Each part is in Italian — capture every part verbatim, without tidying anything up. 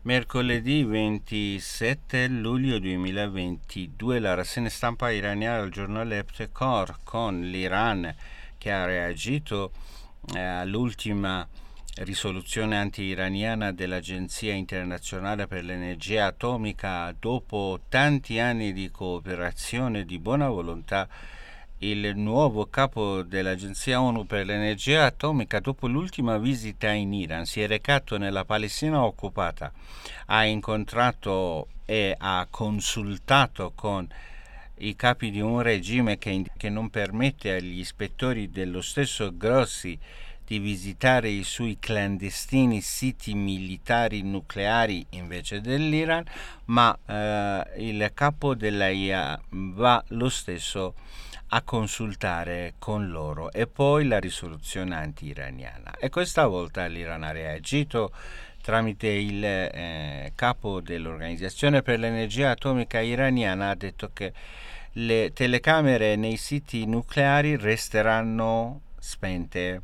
Mercoledì ventisette luglio duemilaventidue la rassegna stampa iraniana del giornale Eptekor, con l'Iran che ha reagito eh, all'ultima risoluzione anti-iraniana dell'Agenzia internazionale per l'energia atomica. Dopo tanti anni di cooperazione e di buona volontà, il nuovo capo dell'Agenzia ONU per l'energia atomica, dopo l'ultima visita in Iran, si è recato nella Palestina occupata, ha incontrato e ha consultato con i capi di un regime che, che non permette agli ispettori dello stesso Grossi di visitare i suoi clandestini siti militari nucleari invece dell'Iran, ma eh, il capo della I A va lo stesso a consultare con loro. E poi la risoluzione anti-iraniana, e questa volta l'Iran ha reagito tramite il eh, capo dell'Organizzazione per l'energia atomica iraniana. Ha detto che le telecamere nei siti nucleari resteranno spente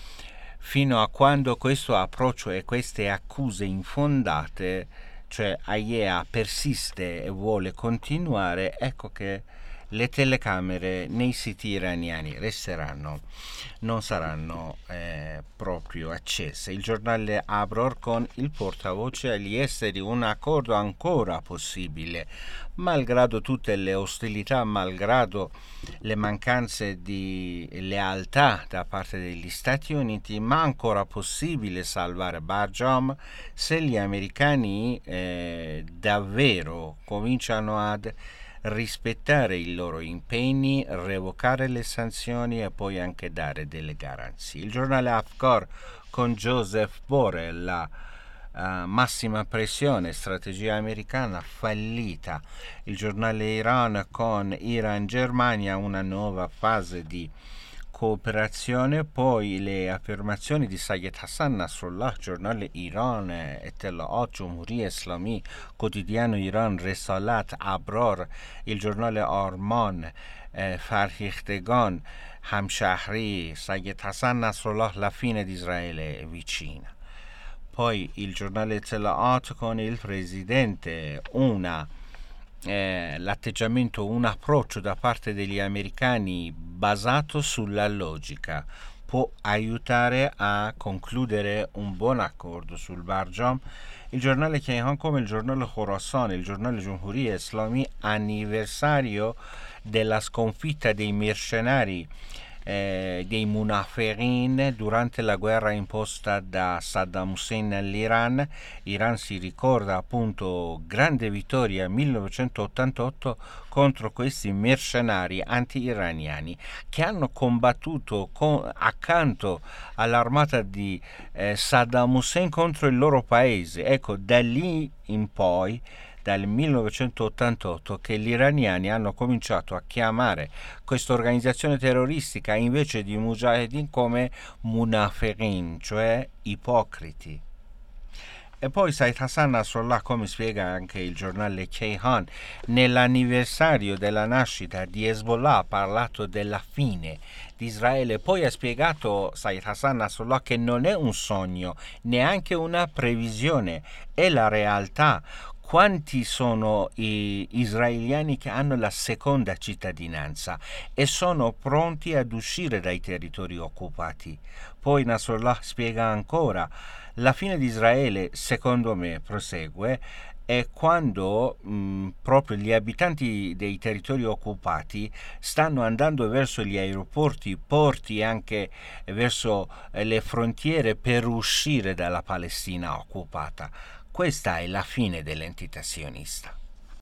fino a quando questo approccio e queste accuse infondate, cioè A I E A persiste e vuole continuare, ecco che le telecamere nei siti iraniani resteranno, non saranno eh, proprio accese. Il giornale Abror, con il portavoce agli esteri: un accordo ancora possibile, malgrado tutte le ostilità, malgrado le mancanze di lealtà da parte degli Stati Uniti, ma ancora possibile salvare Barjam se gli americani eh, davvero cominciano ad rispettare i loro impegni, revocare le sanzioni e poi anche dare delle garanzie. Il giornale Afkar, con Joseph Borrell: la uh, massima pressione, strategia americana fallita. Il giornale Iran, con Iran-Germania, una nuova fase di cooperazione. Poi le affermazioni di Sayed Hassan Nasrallah, giornale Iran, Ettelaat Jumhuri Islami, quotidiano Iran, Resalat, Abror, il giornale Arman, eh, Farhikhtegan, Hamshahri, Sayed Hassan Nasrallah: la fine di Israele è vicina. Poi il giornale Ettelaat, con il presidente: una Eh, l'atteggiamento, un approccio da parte degli americani basato sulla logica può aiutare a concludere un buon accordo sul Barjam. Il giornale Kayhan, come il giornale Khorasan, il giornale Jumhuri Islami: anniversario della sconfitta dei mercenari Eh, dei Munafirin durante la guerra imposta da Saddam Hussein all'Iran. Iran si ricorda appunto grande vittoria millenovecentottantotto contro questi mercenari anti-iraniani che hanno combattuto con, accanto all'armata di eh, Saddam Hussein contro il loro paese. Ecco, da lì in poi, dal millenovecentottantotto, che gli iraniani hanno cominciato a chiamare questa organizzazione terroristica, invece di mujahedin, come munafirin, cioè ipocriti. E poi Sayed Hassan Nasrallah, come spiega anche il giornale Kayhan, nell'anniversario della nascita di Hezbollah ha parlato della fine di Israele. Poi ha spiegato Sayed Hassan Nasrallah che non è un sogno, neanche una previsione, è la realtà. Quanti sono gli israeliani che hanno la seconda cittadinanza e sono pronti ad uscire dai territori occupati? Poi Nasrallah spiega ancora: la fine di Israele, secondo me, prosegue, è quando mh, proprio gli abitanti dei territori occupati stanno andando verso gli aeroporti, porti, anche verso eh, le frontiere, per uscire dalla Palestina occupata. Questa è la fine dell'entità sionista.